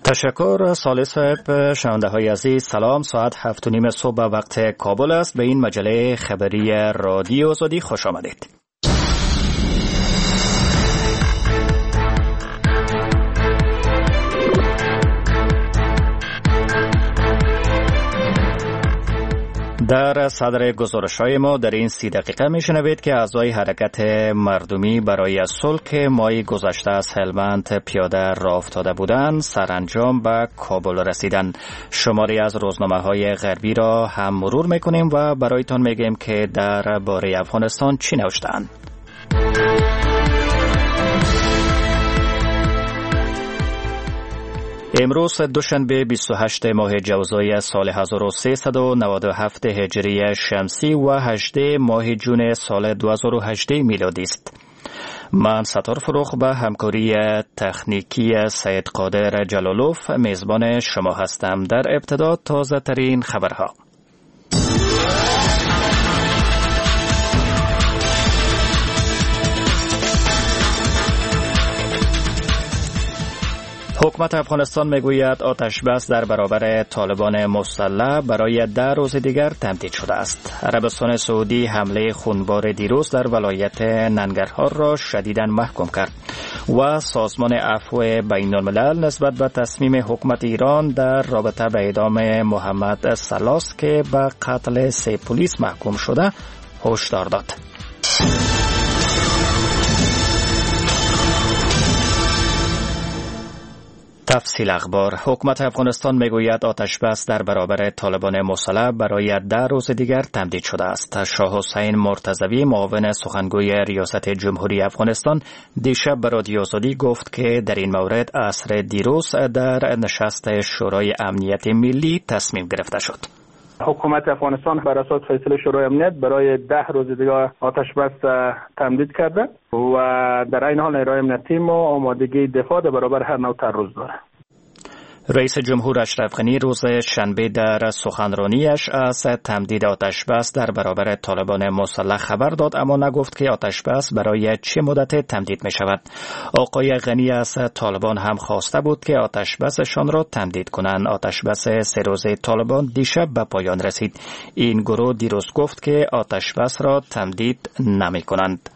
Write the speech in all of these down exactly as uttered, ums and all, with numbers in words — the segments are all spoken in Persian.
تشکر سالح صاحب. شنونده های عزیز سلام. ساعت هفت و نیم صبح وقت کابل است. به این مجله خبری رادیو آزادی خوش آمدید. در صدر گزارش‌های ما در این سی دقیقه میشنوید که اعضای حرکت مردمی برای صلح که ماه گذشته از هلمند پیاده راه افتاده بودند سرانجام به کابل رسیدند. شماری از روزنامه‌های غربی را هم مرور میکنیم و برایتان میگیم که در باره افغانستان چی نوشتند. امروز دوشنبه بیست و هشتم ماه جوزای سال هزار و سیصد و نود و هفت هجری شمسی و هجدهم ماه جون سال دو هزار و هجده میلادی است. من ستار فروخ به همکاری تکنیکی سید قادر جلالوف میزبان شما هستم. در ابتدا تازه ترین خبرها. حکومت افغانستان میگوید آتش بس در برابر طالبان مسلح برای ده روز دیگر تمدید شده است. عربستان سعودی حمله خونبار دیروز در ولایت ننگرهار را شدیداً محکوم کرد و سازمان عفو بین الملل نسبت به تصمیم حکومت ایران در رابطه به اعدام محمد سلاس که به قتل سه پلیس محکوم شده هشدار داد. تفصیل اخبار. حکومت افغانستان میگوید آتش بس در برابر طالبان مسلح برای ده روز دیگر تمدید شده است. شاه حسین مرتضوی معاون سخنگوی ریاست جمهوری افغانستان دیشب به رادیو آزادی گفت که در این مورد عصر دیروز در نشست شورای امنیت ملی تصمیم گرفته شد. حکومت افغانستان بر اساس فیصله شورای امنیت برای ده روز دیگر آتش بس تمدید کرده و در این حال نیروهای امنیتی ما آمادگی دفاع در برابر هر نوع تعرض داره. رئیس جمهور اشرف غنی روز شنبه در سخنرانیش از تمدید آتش بس در برابر طالبان مسلح خبر داد، اما نگفت که آتش بس برای چه مدت تمدید می شود. آقای غنی از طالبان هم خواسته بود که آتش بسشان را تمدید کنند. آتش بس سه روزه طالبان دیشب به پایان رسید. این گروه دیروز گفت که آتش بس را تمدید نمی کنند.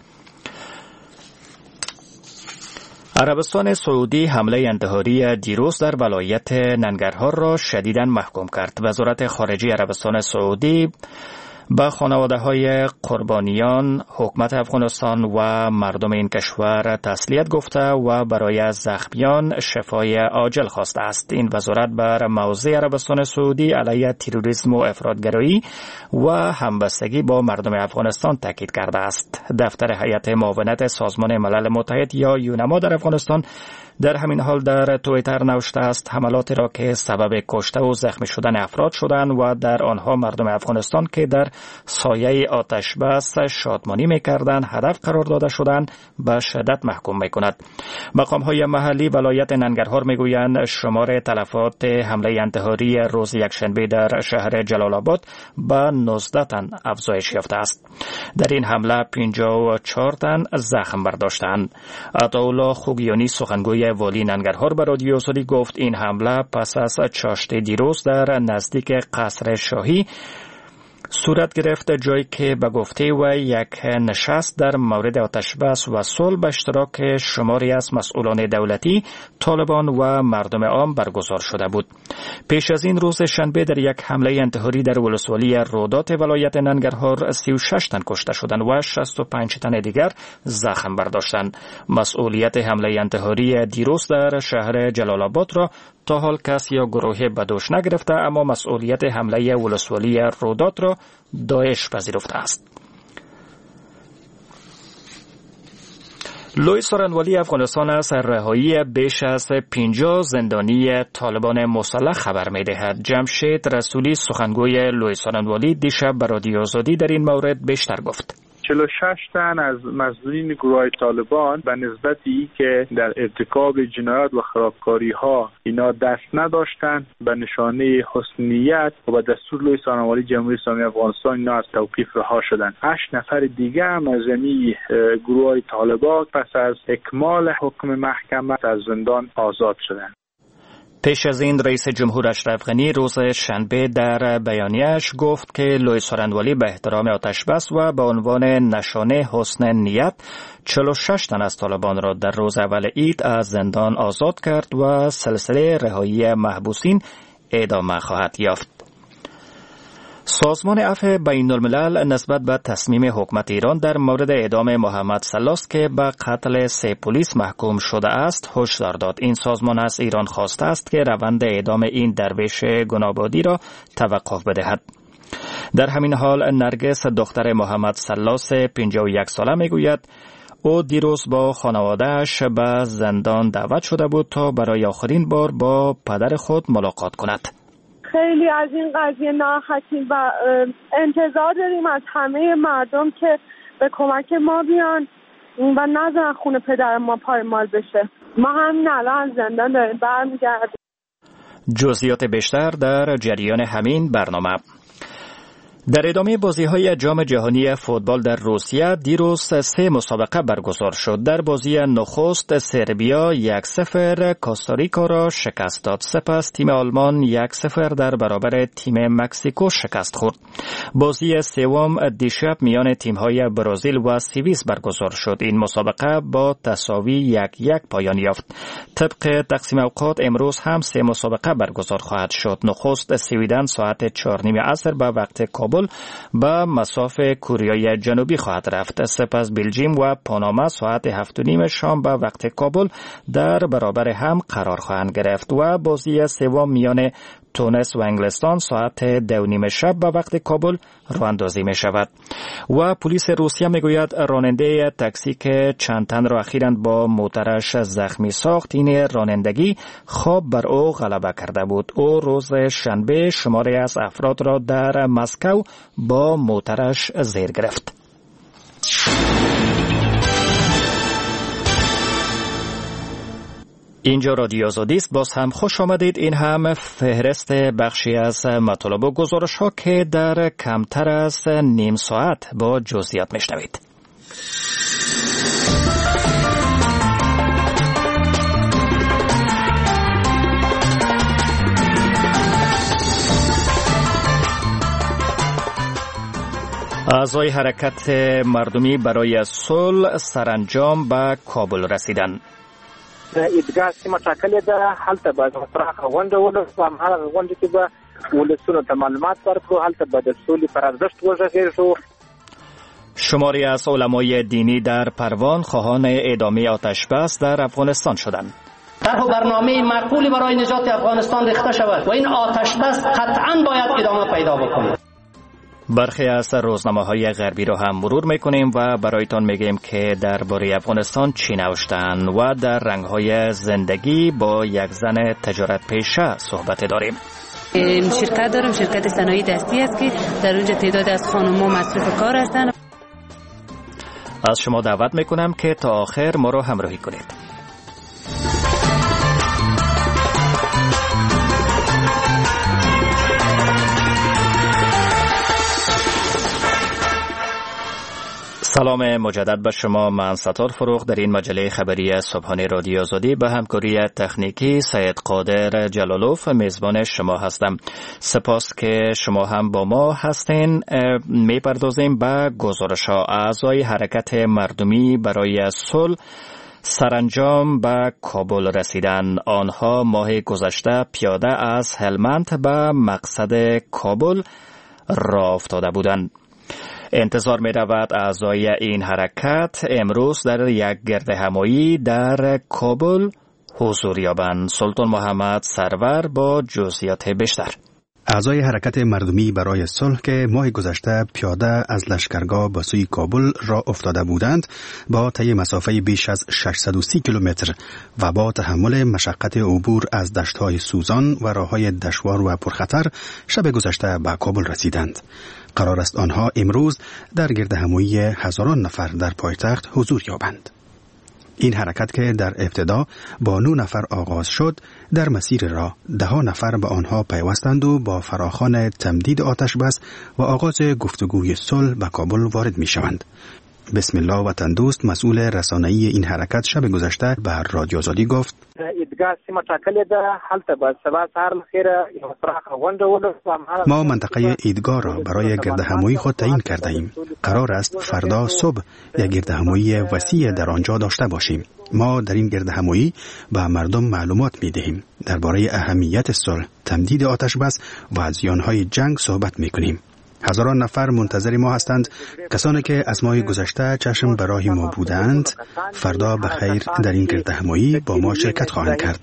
عربستان سعودی حمله انتحاری دیروز در ولایت ننگرهار را شدیداً محکوم کرد. وزارت خارجه عربستان سعودی به خانواده‌های قربانیان، حکومت افغانستان و مردم این کشور تسلیت گفته و برای زخمیان شفای عاجل خواسته است. این وزارت بر موضع عربستان سعودی علیه تروریسم و افراطگرایی و همبستگی با مردم افغانستان تاکید کرده است. دفتر هیئت معاونت سازمان ملل متحد یا یونما در افغانستان در همین حال در توییتر نوشته است حملاتی را که سبب کشته و زخمی شدن افراد شدند و در آنها مردم افغانستان که در سایه آتش بس شادمانی می‌کردند هدف قرار داده شدند به شدت محکوم می‌کند. مقام‌های محلی ولایت ننگرهار می‌گویند شمار تلفات حمله انتحاری روز یکشنبه در شهر جلال آباد به نوزده تن افزایش یافته است. در این حمله پنجاه و چهار تن زخم برداشتند. عطاالله خوگیانی سخنگوی والی ننگرهار به رادیو آزادی گفت این حمله پس از چاشت دیروز در نزدیک قصر شاهی صورت گرفت، جایی که به گفته و یک نشست در مورد آتش بس و صلح به اشتراک شماری از مسئولان دولتی، طالبان و مردم عام برگزار شده بود. پیش از این روز شنبه در یک حمله انتحاری در ولسوالی رودات ولایت ننگرهار سی و شش تن کشته شدند و شصت و پنج تن دیگر زخم برداشتند. مسئولیت حمله انتحاری دیروز در شهر جلال آباد را تا حال کس یا گروه به دوش نگرفته، اما مسئولیت حمله ولسوالی رودات را داعش پذیرفته است. لوی سارنوالی افغانستان از رهایی بیش از پنجاه زندانی طالبان مسلح خبر می‌دهد. جمشید رسولی سخنگوی لوی سارنوالی دیشب به رادیو آزادی در این مورد بیشتر گفت. چهل و شش تن از مسئولین گروه طالبان به نسبتی که در ارتکاب جنایات و خرابکاری ها اینا دست نداشتند به نشانه حسن نیت و به دستور لوی سارنوالی جمهوری اسلامی افغانستان اینا از توقیف رها شدند. هشت نفر دیگه هم از این گروه طالبان پس از اکمال حکم محکمه از زندان آزاد شدند. پیش از این رئیس جمهور اشرف غنی روز شنبه در بیانیه‌اش گفت که لوی سارندوالی به احترام آتشبس و به عنوان نشانه حسن نیت چهل و شش تن از طالبان را در روز اول عید از زندان آزاد کرد و سلسله رهایی محبوسین ادامه خواهد یافت. سازمان عفو بین الملل نسبت به تصمیم حکومت ایران در مورد اعدام محمد سلاس که به قتل سه پلیس محکوم شده است هشدار داد. این سازمان از ایران خواسته است که روند اعدام این درویش گناه‌بادی را توقف بدهد. در همین حال نرگس دختر محمد سلاس پنجاه و یک ساله میگوید او دیروز با خانواده‌اش به زندان دعوت شده بود تا برای آخرین بار با پدر خود ملاقات کند. خیلی از این قضیه ناراحتیم و انتظار داریم از همه مردم که به کمک ما بیان و نذارن خون پدر ما پایمال بشه. ما همین الان زندان داریم برمیگردیم. جزئیات بیشتر در جریان همین برنامه. در ادامه بازی‌های جام جهانی فوتبال در روسیه دیروز سه مسابقه برگزار شد. در بازی نخست سربیا یک صفر کوستاریکا را شکست داد. سپس تیم آلمان یک صفر در برابر تیم مکزیکو شکست خورد. بازی سوم دیشب میان تیم‌های برزیل و سوئیس برگزار شد. این مسابقه با تساوی یک یک پایان یافت. طبق تقسیم اوقات امروز هم سه مسابقه برگزار خواهد شد. نخست سویدن ساعت چهار و نیم عصر به وقت کابل به مصاف کوریای جنوبی خواهد رفت. سپس بلژیم و پاناما ساعت هفت و نیم شام به وقت کابل در برابر هم قرار خواهند گرفت و بازی سوم میان تونس و انگلستان ساعت دو نیم شب به وقت کابل راه اندازی می شود. و پلیس روسیه می گوید راننده تاکسی که چند تن را اخیراً با موترش زخمی ساخت این رانندگی خواب بر او غلبه کرده بود. او روز شنبه شماری از افراد را در مسکو با موترش زیر گرفت. اینجا رادیو آزادی است. باز هم خوش آمدید. این هم فهرست بخشی از مطالب و گزارش ها که در کمتر از نیم ساعت با جزئیات میشنوید. اعضای حرکت مردمی برای صلح سرانجام به کابل رسیدند. ایدگاه سیمه ټاکلې ده، هلته به پراخه غونډه ولرو، هماغه غونډه کې به ولسونو ته معلومات ورکړو، هلته به د سولې پر ارزښت وغږېږو. شماری از علمای دینی در پروان خواهان ادامه آتشبس در افغانستان شدند. طرح و برنامه معقولی برای نجات افغانستان ریخته شود و این آتشبس قطعاً باید ادامه پیدا بکنه. برخی از روزنامه‌های غربی را هم مرور می‌کنیم و برایتان میگیم که درباره افغانستان چی نوشتند و در رنگ‌های زندگی با یک زن تجارت پیشه صحبت داریم. شرکت دارم، شرکت صنایع دستی است که در اونجا تعداد از خانم‌ها مصروف کار هستند. از شما دعوت می‌کنم که تا آخر ما را همراهی کنید. سلام مجدد به شما. من ستار فروغ در این مجله خبری صبحانه رادیو آزادی به همکاری تکنیکی سید قادر جلالوف میزبان شما هستم. سپاس که شما هم با ما هستین. میپردازیم به گزارش ها. اعضای حرکت مردمی برای صلح سرانجام به کابل رسیدن. آنها ماه گذشته پیاده از هلمند به مقصد کابل راه افتاده بودند. انتظار می رود اعضای این حرکت امروز در یک گرد همایی در کابل حضور یابند. سلطان محمد سرور با جزئیات بیشتر. اعضای حرکت مردمی برای صلح که ماه گذشته پیاده از لشکرگاه به سوی کابل را افتاده بودند، با طی مسافه بیش از ششصد و سی کیلومتر و با تحمل مشقت عبور از دشت‌های سوزان و راه‌های دشوار و پرخطر شب گذشته به کابل رسیدند. قرار است آنها امروز در گرد همایی هزاران نفر در پایتخت حضور یابند. این حرکت که در ابتدا با نه نفر آغاز شد، در مسیر راه ده ها نفر به آنها پیوستند و با فراخوان تمدید آتش بس و آغاز گفتگوی صلح به کابل وارد می شوند. بسم الله وطن دوست مسئول رسانه‌ای این حرکت شب گذشته به رادیو آزادی گفت ما منطقه ایدگاه را برای گردهمایی خود تعیین کرده ایم. قرار است فردا صبح یک گردهمایی وسیع در آنجا داشته باشیم. ما در این گردهمایی به مردم معلومات می دهیم. درباره اهمیت صلح، تمدید آتش بس و زیانهای جنگ صحبت می کنیم. هزاران نفر منتظر ما هستند. کسانی که از ماه گذشته چشم به راه ما بودند فردا به خیر در این گردهمایی با ما شرکت خواهند کرد.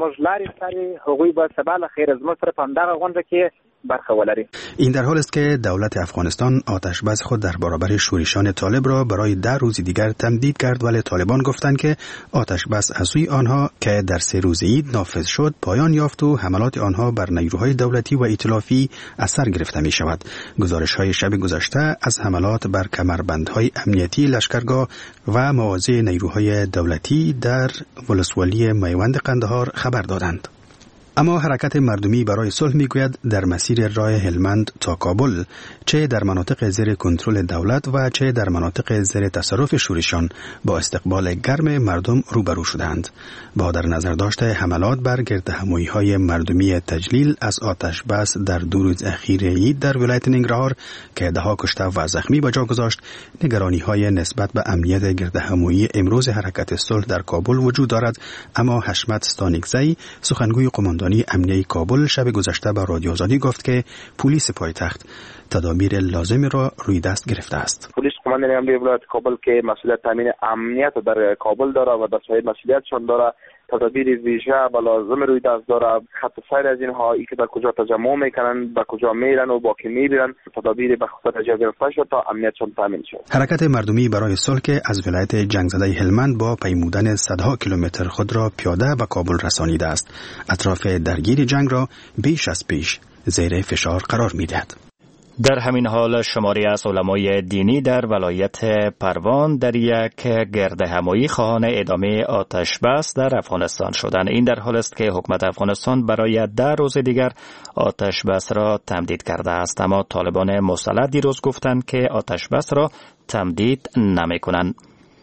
این در حال است که دولت افغانستان آتش بس خود در برابر شورشان طالب را برای ده روز دیگر تمدید کرد، ولی طالبان گفتند که آتش بس از سوی آنها که در سه روز عید نافذ شد پایان یافت و حملات آنها بر نیروهای دولتی و ائتلافی اثر گرفته می شود. گزارش های شب گذشته از حملات بر کمربندهای امنیتی لشکرگاه و مواضع نیروهای دولتی در ولسوالی میوند قندهار خبر دادند. اما حرکت مردمی برای صلح میگوید در مسیر راه هلمند تا کابل چه در مناطق زیر کنترل دولت و چه در مناطق زیر تصرف شورشان با استقبال گرم مردم روبرو شدند. با در نظر داشته حملات بر گردهمایی‌های مردمی تجلیل از آتش بس در دو روز اخیر عید در ولایت ننگرهار که دهها کشته و زخمی به جا گذاشت، نگرانی‌های نسبت به امنیت گردهمایی امروز حرکت صلح در کابل وجود دارد. اما حشمت ستانکزی سخنگوی قماندان امنیه کابل شب گذشته به رادیو آزادی گفت که پلیس پایتخت تدابیر لازمی را روی دست گرفته است. پلیس قماندانی امنیه ولایت کابل که مسئولیت تامین امنیت در کابل داره و در سایر مسئولیتشان داره، تدابیر ویژه و لازم روی دست داره. خط سیر از اینها ای که در کجا تجمع میکنن، به کجا میرن و با کی میرن، تدابیر به خصوص جا گرفته شد تا امنیتشان تامین شد. حرکت مردمی برای صلح که از ولایت جنگ زده هلمند با پیمودن صدها کیلومتر خود را پیاده به کابل رسانیده است. اطراف درگیر جنگ را بیش از پیش زیر فشار قرار میدهد. در همین حال شماری از علمای دینی در ولایت پروان در یک گردهمایی خواهان ادامه آتش بس در افغانستان شدند. این در حال است که حکومت افغانستان برای ده روز دیگر آتش بس را تمدید کرده است، اما طالبان مسلح دیروز گفتند که آتش بس را تمدید نمی کنند.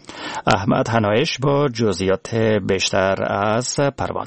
احمد حنایش با جزئیات بیشتر از پروان.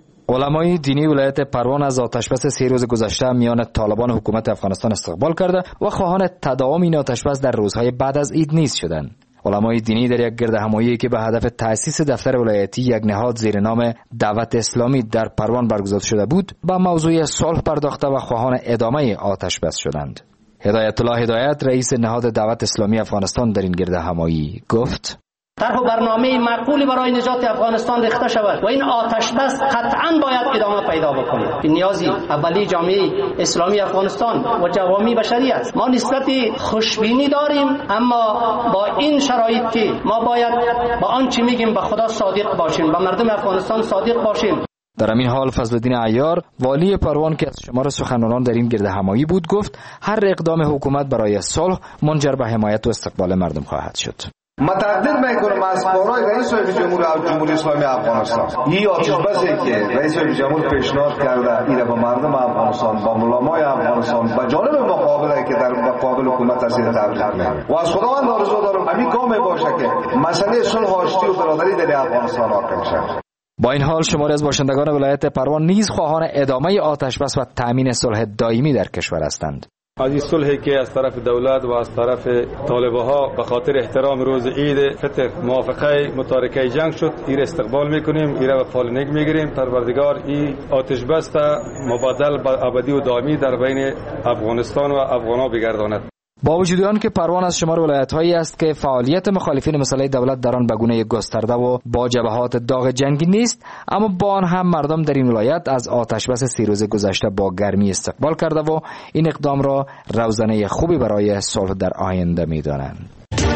علمای دینی ولایت پروان از آتشبس سه روز گذشته میان طالبان حکومت افغانستان استقبال کرده و خواهان تداوم این آتشبس در روزهای بعد از عید نیز شدند. علمای دینی در یک گردهمایی که به هدف تأسیس دفتر ولایتی یک نهاد زیر نام دعوت اسلامی در پروان برگزار شده بود، به موضوع صلح پرداخته و خواهان ادامه آتشبس شدند. هدایت الله هدایت رئیس نهاد دعوت اسلامی افغانستان در این گردهمایی گفت: طرح برنامه معقولی برای نجات افغانستان ریخته شود و این آتش بس قطعاً باید ادامه پیدا بکنه. این نیازی اولی جامعه اسلامی افغانستان و جوامع بشری است. ما نسبت خوشبینی داریم، اما با این شرایط که ما باید با آنچه میگیم به خدا صادق باشیم، به مردم افغانستان صادق باشیم. در این حال فضلالدین عیار والی پروان که از شمار سخنرانان در این گردهمایی بود گفت هر اقدام حکومت برای صلح منجر به حمایت و استقبال مردم خواهد شد. متعدد میکنم از کارهای رئیس جمهور جمهوری اسلامی افغانستان. این آتش بسی که رئیس جمهور پیشنهاد کرده این به مردم افغانستان، با علمای افغانستان، با جانب مقابله که در مقابل حکومت هست تبلیغ میکنه و از خداوند آرزو دارم همین کام باشه که مسئله صلح آشتی و برادری در افغانستان حاکم شود. با این حال شماری از باشندگان ولایت پروان نیز خواهان ادامه آتش بس و تامین صلح دائمی در کشور هستند. از این صلحی که از طرف دولت و از طرف طالبها به خاطر احترام روز عید فطر موافقه متارکه جنگ شد، این استقبال میکنیم، این را به فالنگ میگیریم. پروردگار این آتش بس مبادل به ابدی و دائمی در بین افغانستان و افغانها بگرداند. با وجود آن که پروان از شمار ولایت‌هایی است که فعالیت مخالفین مسئله دولت در آن به گونه گسترده و با جبهات داغ جنگی نیست، اما با آن هم مردم در این ولایت از آتش بس سه روز گذشته با گرمی استقبال کرده و این اقدام را روزنه خوبی برای صلح در آینده می‌دانند.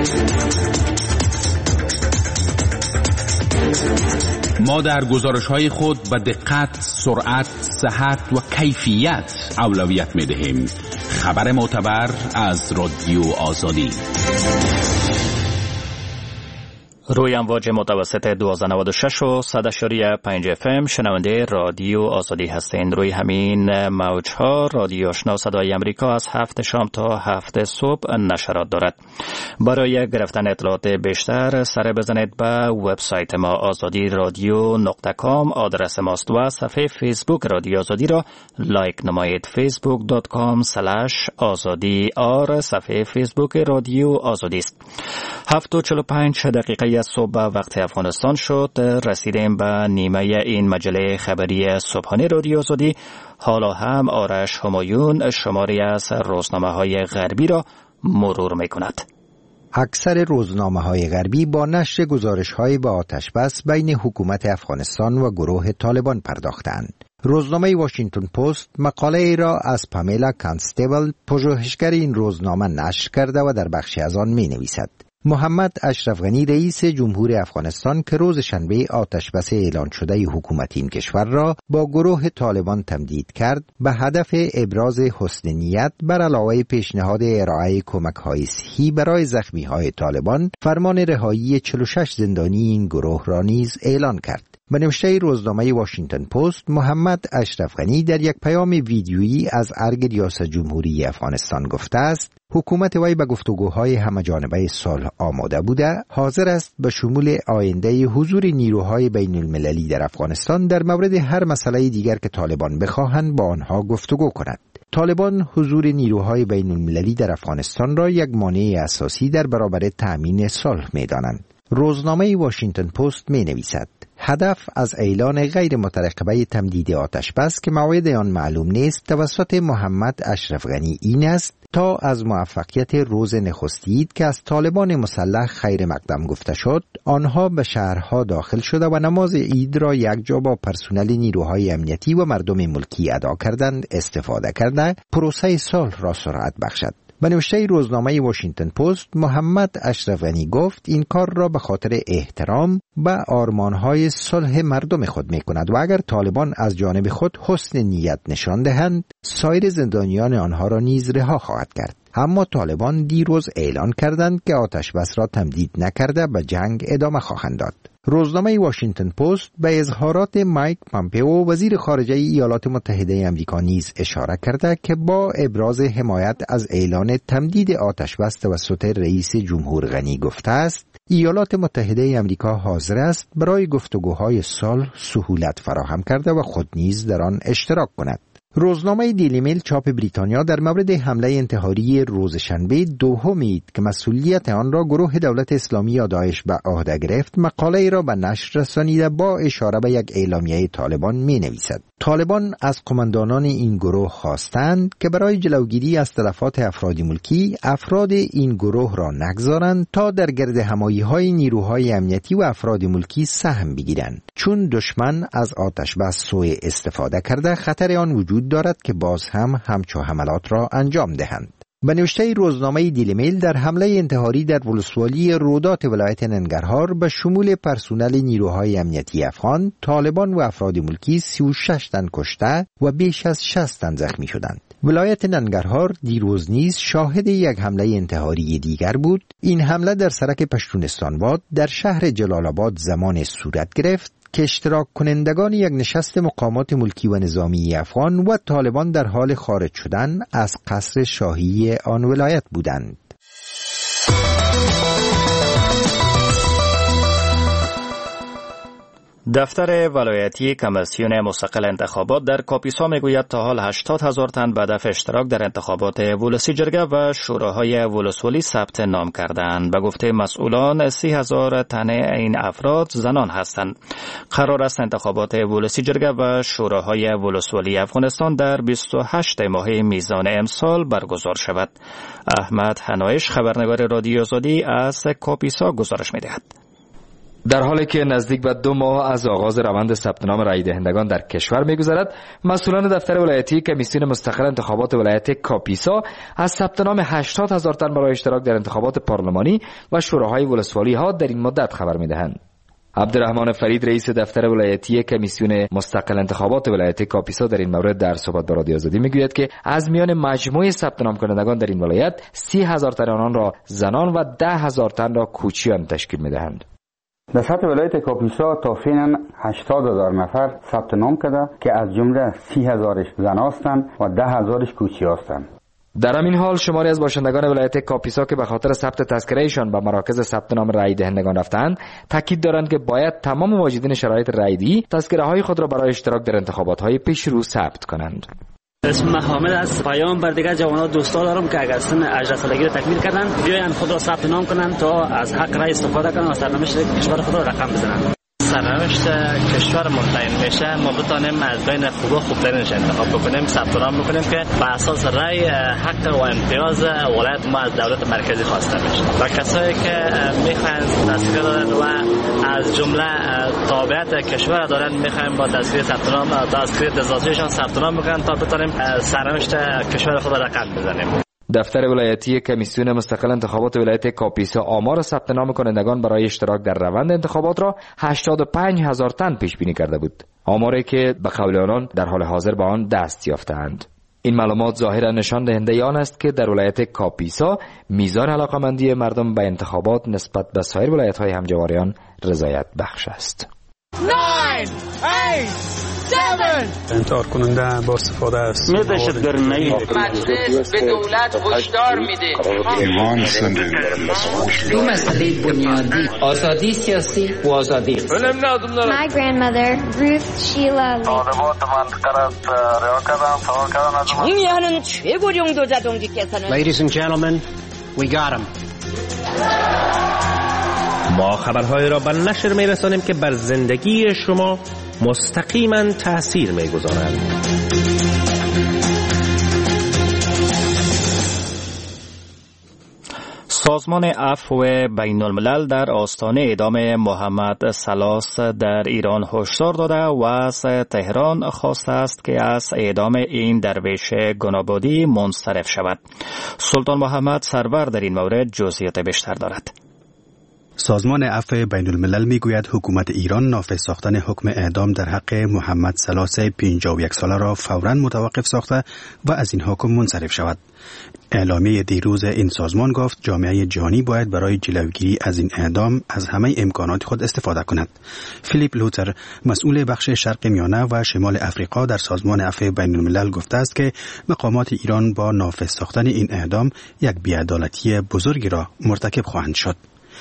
ما در گزارش‌های خود به دقت، سرعت، صحت و کیفیت اولویت می‌دهیم. خبر معتبر از رادیو آزادی. روی امواج متوسط دوازده نود و شش و صد اشاری پنج اف ام شنونده رادیو آزادی هستین. روی همین موجها رادیو آشنا صدای امریکا از هفت شام تا هفت صبح نشرات دارد. برای گرفتن اطلاعات بیشتر سر بزنید به وبسایت ما آزادی رادیو نقطه کام، آدرس ماست، و صفحه فیسبوک رادیو آزادی را لایک نمایید. فیسبوک دات کام سلش آزادی آر صفحه فیسبوک رادیو آزادی است. هفت و چهل و پنج دقیقه صبح وقت افغانستان شد. رسیدیم به نیمه این مجله خبری صبحانه رادیو آزادی. حالا هم آرش همایون شماری از روزنامه‌های غربی را مرور می‌کند. اکثر روزنامه‌های غربی با نشر گزارش‌های با آتش بس بین حکومت افغانستان و گروه طالبان پرداختند. روزنامه واشنگتن پست مقاله ای را از پامیلا کانستیبل، پژوهشگر این روزنامه، نشر کرده و در بخشی از آن می‌نویسد: محمد اشرف غنی رئیس جمهور افغانستان که روز شنبه آتش بس اعلان شده حکومت این کشور را با گروه طالبان تمدید کرد، به هدف ابراز حسن نیت بر علاوه پیشنهاد ارائه کمک‌های صحی برای زخمی‌های طالبان، فرمان رهایی چهل و شش زندانی این گروه را نیز اعلان کرد. به نوشته روزنامه واشنگتن پست، محمد اشرف غنی در یک پیام ویدیویی از ارگ ریاست جمهوری افغانستان گفته است حکومت وی به گفتگوهای همه‌جانبه صلح آماده بوده، حاضر است به شمول آینده حضور نیروهای بین المللی در افغانستان در مورد هر مسئله دیگر که طالبان بخواهند با آنها گفتگو کند. طالبان حضور نیروهای بین المللی در افغانستان را یک مانع اساسی در برابر تأمین صلح می‌دانند. روزنامه واشنگتن پست می‌نویسد: هدف از اعلان غیر مترقبه تمدید آتش بس که موعد آن معلوم نیست توسط محمد اشرف غنی این است تا از موفقیت روز نخستید که از طالبان مسلح خیر مقدم گفته شد، آنها به شهرها داخل شده و نماز عید را یک جا با پرسنل نیروهای امنیتی و مردم ملکی ادا کردند استفاده کرده پروسه صلح را سرعت بخشد. به نوشته روزنامه واشنگتن پست، محمد اشرف غنی گفت این کار را به خاطر احترام به آرمانهای صلح مردم خود می کند و اگر طالبان از جانب خود حسن نیت نشان دهند، سایر زندانیان آنها را نیز رها خواهد کرد. اما طالبان دیروز اعلان کردند که آتش بس را تمدید نکرده به جنگ ادامه خواهند داد. روزنامه واشنگتن پست به اظهارات مایک پامپئو وزیر خارجه ایالات متحده آمریکا نیز اشاره کرده که با ابراز حمایت از اعلان تمدید آتش بس توسط رئیس جمهور غنی گفته است ایالات متحده آمریکا حاضر است برای گفتگوهای صلح سهولت فراهم کرده و خود نیز در آن اشتراک کند. روزنامه دیلی میل چاپ بریتانیا در مورد حمله انتحاری روز شنبه دومید که مسئولیت آن را گروه دولت اسلامی یا داعش به عهده گرفت، مقاله ای را به نشر رسانیده با اشاره به یک اعلامیه طالبان می نویسد: طالبان از قماندانان این گروه خواستند که برای جلوگیری از تلفات افراد ملکی، افراد این گروه را نگذارند تا در گرد همایی‌های نیروهای امنیتی و افراد ملکی سهم بگیرند، چون دشمن از آتش بس سوء استفاده کرده خطر آن وجود دارد که باز هم همچو حملات را انجام دهند. به نوشته روزنامه دیلی میل، در حمله انتحاری در ولسوالی رودات ولایت ننگرهار به شمول پرسنل نیروهای امنیتی افغان، طالبان و افراد ملکی سی و شش تن کشته و بیش از شصت تن زخمی شدند. ولایت ننگرهار دیروز نیز شاهد یک حمله انتحاری دیگر بود. این حمله در سرک پشتونستانباد در شهر جلال آباد زمان صورت گرفت که اشتراک کنندگان یک نشست مقامات ملکی و نظامی افغان و طالبان در حال خارج شدن از قصر شاهی آن ولایت بودند. دفتر ولایتی کمیسیون مستقل انتخابات در کاپیسا میگوید تا حال هشتاد هزار تن به هدف اشتراک در انتخابات ولسی جرگه و شوراهای ولسوالی ثبت نام کردند. به گفته مسئولان سی هزار تن این افراد زنان هستند. قرار است انتخابات ولسی جرگه و شوراهای ولسوالی افغانستان در بیست و هشتم ماه میزان امسال برگزار شود. احمد حنایش خبرنگار رادیو آزادی از کاپیسا گزارش می‌دهد. در حالی که نزدیک به دو ماه از آغاز روند ثبت نام رای دهندگان در کشور می‌گذرد، مسئولان دفتر ولایتی کمیسیون مستقل انتخابات ولایت کاپیسا از ثبت نام هشتاد هزار تن برای اشتراک در انتخابات پارلمانی و شوراهای ولسوالی ها در این مدت خبر می‌دهند. عبدالرحمن فرید رئیس دفتر ولایتی کمیسیون مستقل انتخابات ولایت کاپیسا در این مورد در صحبت با رادیو آزادی میگوید که از میان مجموع ثبت نام کنندگان در این ولایت سی هزار تن آنان را زنان و ده هزار تن را کوچیان تشکیل میدهند. در سطح ولایت کاپیسا تا فعلا هشتاد هزار نفر ثبت نام کرده که از جمله سی هزارش زن هستند و ده هزارش کوچی هستند. در همین حال شماری از باشندگان ولایت کاپیسا که به خاطر ثبت تذکرهشان به مراکز ثبت نام رای دهندگان رفتند تاکید دارند که باید تمام واجدین شرایط رایدهی تذکره های خود را برای اشتراک در انتخابات های پیش رو ثبت کنند. اسم من حامد است. پیام بر دیگر جوانان دوستا دارم که اگر سن هجده سالگی را تکمیل کردن بیاین خود را ثبت نام کنند تا از حق رای استفاده کنند و سرنوشت کشور خود را رقم بزنند. سرنوشت کشور متعین میشه ما بتونیم از بین خوبا خوبترینش انتخاب بکنیم، ثبت نام بکنیم که بر اساس رای حق و امتیاز ولایت ما از دولت مرکزی خواسته میشه و کسایی که میخواین تذکره دارن و از جمله تابعیت کشور دارن میخوایم با تذکره ثبت نام تذکره ذاتیشان ثبت نام بکنن تا بتونیم سرنوشت کشور خود را رقم بزنیم. دفتر ولایتی کمیسیون مستقل انتخابات ولایت کاپیسا آمار ثبت نام کنندگان برای اشتراک در روند انتخابات را هشتاد و پنج هزار تن پیش بینی کرده بود، آماری که به قول آنان در حال حاضر به آن دست یافتند. این معلومات ظاهرا نشان دهنده آن است که در ولایت کاپیسا میزان علاقمندی مردم به انتخابات نسبت به سایر ولایت‌های همجوار رضایت بخش است. انتحار کننده با استفاده است. مجلس به دولت هشدار میده. دو مسئله بنیادی، آزادی سیاسی و آزادی اقتصادی. My grandmother Ruth Sheila 정의하는 최고령 도자동지께서는 Ladies and gentlemen, we got him. ما خبرهای را به نشر می‌رسانیم که بر زندگی شما مستقیما تأثیر می‌گذارند. سازمان عفو بین الملل در آستانه اعدام محمد سلاس در ایران هشدار داده و از تهران خواسته است که از اعدام این درویش گنابادی منصرف شود. سلطان محمد سرور در این مورد جزئیات بیشتر دارد. سازمان عفو بین الملل می گوید حکومت ایران نافذ ساختن حکم اعدام در حق محمد سلاس پنجاه و یک ساله را فوراً متوقف ساخته و از این حکم منصرف شود. اعلامیه دیروز این سازمان گفت جامعه جهانی باید برای جلوگیری از این اعدام از همه امکانات خود استفاده کند. فیلیپ لوتر مسئول بخش شرق میانه و شمال افریقا در سازمان عفو بین الملل گفته است که مقامات ایران با نافذ ساختن این اعدام یک بی‌عدالتی بزرگی را مرتکب خواهند شد.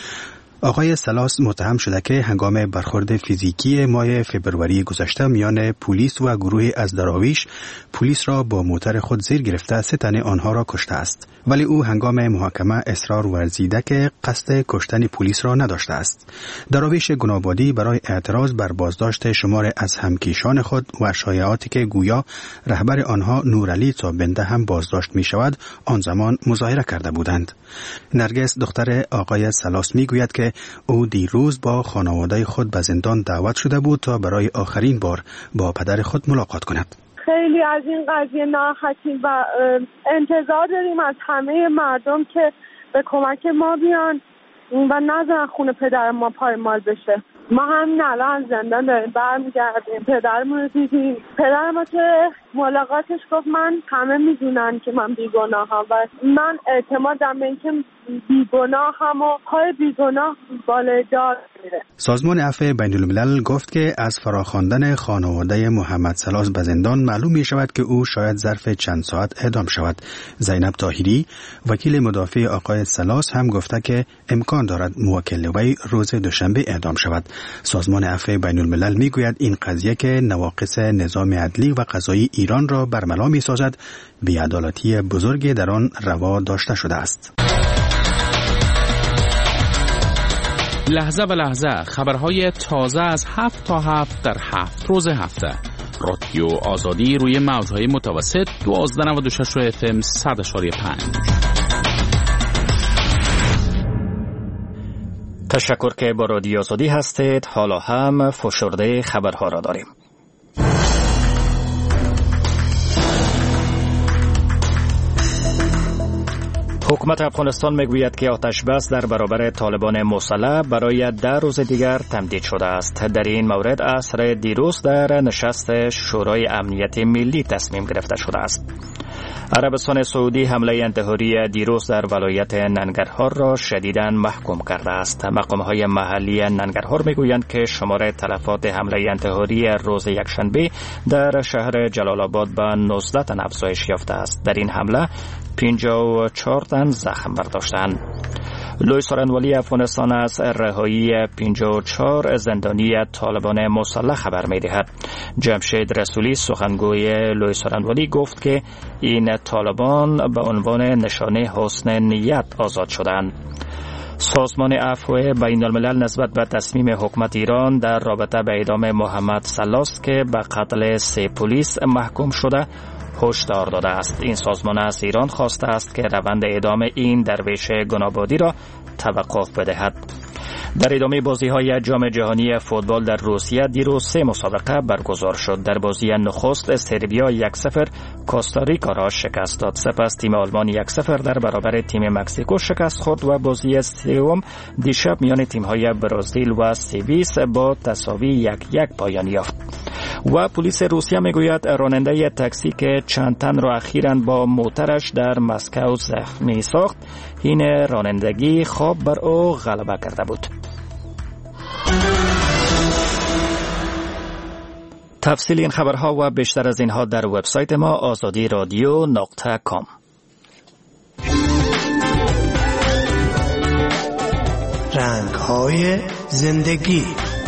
آقای سلاس متهم شده که هنگام برخورد فیزیکی ماه فبروری گذشته میان پلیس و گروهی از دراویش پلیس را با موتر خود زیر گرفته سه تن آنها را کشته است، ولی او هنگام محاکمه اصرار ورزیده که قصد کشتن پلیس را نداشته است. دراویش گنابادی برای اعتراض بر بازداشت شمار از همکیشان خود و شایعاتی که گویا رهبر آنها نورعلی تابنده هم بازداشت می شود آن زمان مظاهره کرده بودند. نرگس دختر آقای سلاس می گوید که او دیروز با خانواده خود به زندان دعوت شده بود تا برای آخرین بار با پدر خود ملاقات کند. خیلی از این قضیه ناراحتیم و انتظار داریم از همه مردم که به کمک ما بیان و نذارن خون پدر ما پایمال بشه. ما همین الان زندان داریم برمیگردیم، پدرمون رو دیدیم. پدر ما که ملاقاتش گفت من همه میدونن که من بیگناهم و من اعتمادم به اینکه بیگناهم و پای بیگناه بالای دار میره. سازمان عفو بین الملل گفت که از فراخواندن خانواده محمد سلاس به زندان معلوم می شود که او شاید ظرف چند ساعت اعدام شود. زینب طاهری وکیل مدافع آقای سلاس هم گفته که امکان دارد موکل وی روز دوشنبه اعدام شود. سازمان عفو بین الملل می گوید این قضیه که نواقص نظام عدلی و قضایی ایران را برملا می سازد، بی‌عدالتی بزرگی در آن روا داشته شده است. لحظه به لحظه خبرهای تازه از هفت تا هفت در هفت روز هفته. رادیو آزادی روی موجهای متوسط دوازده نود و شش اف ام صد اشاری پنج. تشکر که با رادیو آزادی هستید. حالا هم فشرده خبرها را داریم. حکومت افغانستان میگوید که آتش بس در برابر طالبان مسلح برای ده روز دیگر تمدید شده است. در این مورد عصر دیروز در نشست شورای امنیت ملی تصمیم گرفته شده است. عربستان سعودی حمله انتحاری دیروز در ولایت ننگرهار را شدیداً محکوم کرده است. مقام‌های محلی ننگرهار میگویند که شمار تلفات حمله انتحاری روز یکشنبه در شهر جلال آباد به نوزده تن افزایش یافته است. در این حمله پنجاه و چهار تن زخم برداشتند. لوی سارنوالی افغانستان از رهایی پنجاه و چهار زندانی طالبان مسلح خبر می‌دهد. جمشید رسولی سخنگوی لوی سارنوالی گفت که این طالبان به عنوان نشانه حسن نیت آزاد شدند. سازمان عفو بین الملل نسبت به تصمیم حکومت ایران در رابطه به اعدام محمد سلاس که به قتل سه پلیس محکوم شده هشدار داده است. این سازمان از ایران خواسته است که روند اعدام این درویش گنابادی را توقف بدهد. در ادامه بازی‌های جام جهانی فوتبال در روسیه دیروز سه مسابقه برگزار شد. در بازی نخست سربیا یک صفر کوستاریکا را شکست داد. سپس تیم آلمان یک صفر در برابر تیم مکزیکو شکست خورد و بازی سوم دیشب میان تیم‌های برزیل و سوئیس با تساوی یک یک پایان یافت. و پلیس روسیه میگوید راننده تاکسی که چند تن را اخیراً با موترش در مسکو زخمی ساخت، این رانندگی خواب بر او غلبه کرده بود. تفصیل این خبرها و بیشتر از اینها در وبسایت ما آزادی رادیو نقطه کام. رنگ‌های زندگی.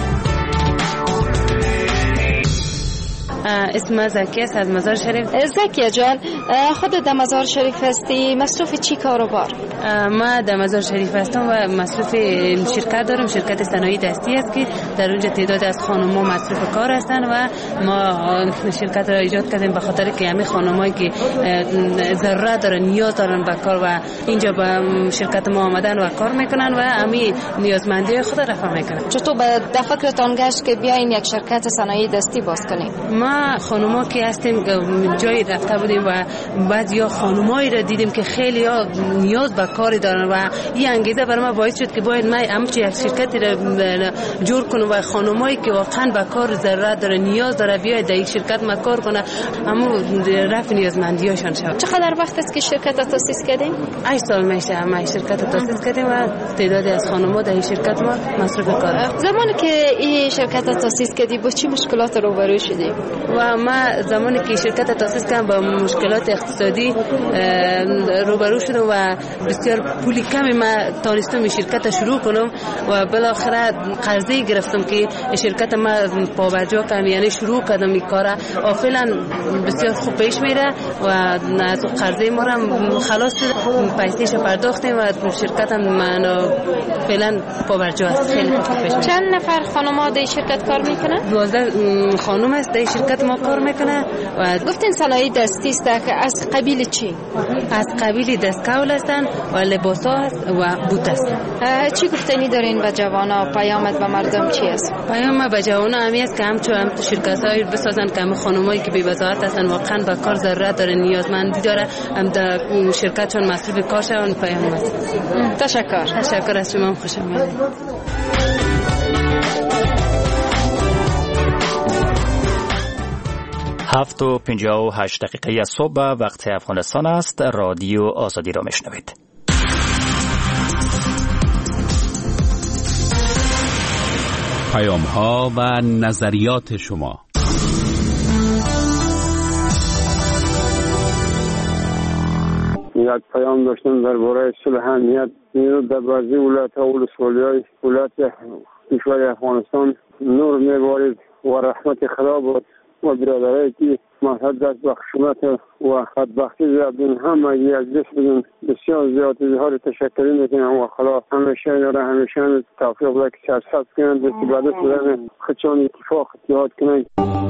اسم زکی است از مزار شریف. زکیه جان، خودت در مزار شریف هستی، مصروف چی کاروبار؟ ما در مزار شریف هستم و مصروف شرکت دارم، شرکت صنایع دستی است که در اونجا تعداد از خانم‌ها مصروف کار هستند و ما شرکت را ایجاد کردیم به خاطر که همه خانمایی که ضرورت دارن، نیاز دارن به کار و اینجا به شرکت ما آمدن و کار میکنن و همه نیازمندی خود را رفع میکنن. چطور به فکرتان گشت که بیاین یک شرکت صنایع دستی باز کنیم؟ ما خانوما که هستیم جایی رفته بودیم و بعد یا خانمایی را دیدیم که خیلی ها نیاز به کاری دارن و این انگیزه برای ما باعث شد که باید ما همچی یک شرکتی را جور کنم و خانمایی که واقعا به کار ضرورت داره، نیاز داره بیاید در یک شرکت ما کار کنه، اما رفع نیازمندیاشان شود. چقدر وقت است که شرکت را تاسیس کردیم؟ هشت سال میشه ما شرکت را تاسیس کردیم و تعدادی از خانم‌ها در این شرکت ما مصروف کار. زمانی که این شرکت را تاسیس کردی با چه مشکلات روبرو شدی؟ و ما زمانی که شرکت تاسیس کردم با مشکلات اقتصادی روبرو شدم و بسیار پولی کمی ما تانستم شرکت شروع کنم و بالاخره قرضه گرفتم که شرکت ما پابرجا کنم، یعنی شروع کردم این کارا و فعلا بسیار خوب پیش میره و از قرضه ما هم خلاص شد، پیسه‌اش پرداختیم و شرکت هم من فعلا پابرجا است. خیلی خوب پیش میره. چند نفر خانم‌ها در شرکت کار میکنن؟ دوازده خانم است در شرکت ما کار میکنه و گفتین صنایع دستی است که از قبیل چی؟ از قبیل دستکول هستن و لباس ها هست و بوت هست. چی گفتنی دارین به جوانا؟ پیامت به مردم چی است؟ پیام به جوانا همی است که همچون هم شرکت های بسازن که هم خانمایی که بی وضاحت هستن واقعا به کار ضرورت داره، نیازمندی داره، هم در شرکتشون مصروف کار شون. پیام است. تشکر. تشکر از شما، خوش آمدید. هفت و پنجاه و هشت دقیقه صبح وقت افغانستان است. رادیو آزادی را میشنوید. پیام ها و نظریات شما. یک پیام داشتم درباره صلح امنیت در بعضی ولایت‌ها و ولسوالی‌های ولایت کشور افغانستان نور می‌بارید و رحمت خدا بود و برادرایی که مذهب دست به خشونت و بدبختی زیادین هم اگه از دست بدون بسیار زیاد اظهار تشکری میکنم و خدا همیشه یاره همیشه توفیق بده که سرسبز کنند و که بعد از خدشان اتفاق اتحاد کنند.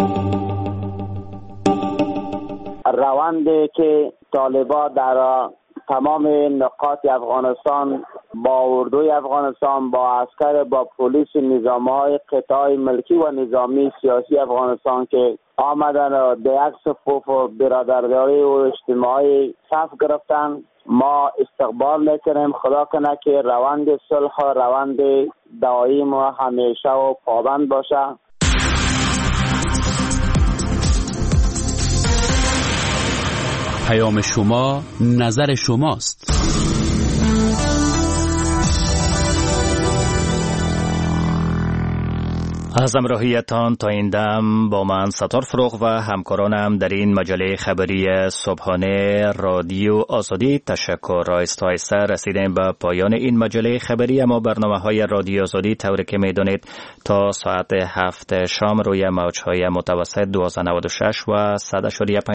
روندی که طالبان در تمام نقاط افغانستان با اردوی افغانستان، با عسکر، با پلیس، نظام‌های قطاع ملکی و نظامی سیاسی افغانستان که آمدن و به یک صفوف و برادرداری و اجتماعی صف گرفتن، ما استقبال میکنیم. خدا کنه که روند صلح و روند دائم و همیشه و پابند باشه. پیام شما نظر شماست. از همراهیتان تا این دم با من ستار فروغ و همکارانم در این مجله خبری صبحانه رادیو آزادی تشکر. آهسته آهسته رسیدیم به پایان این مجله خبری، اما برنامه های رادیو آزادی طوری که میدونید تا ساعت هفت شام روی موجهای متوسط دوازده نود و شش و صد و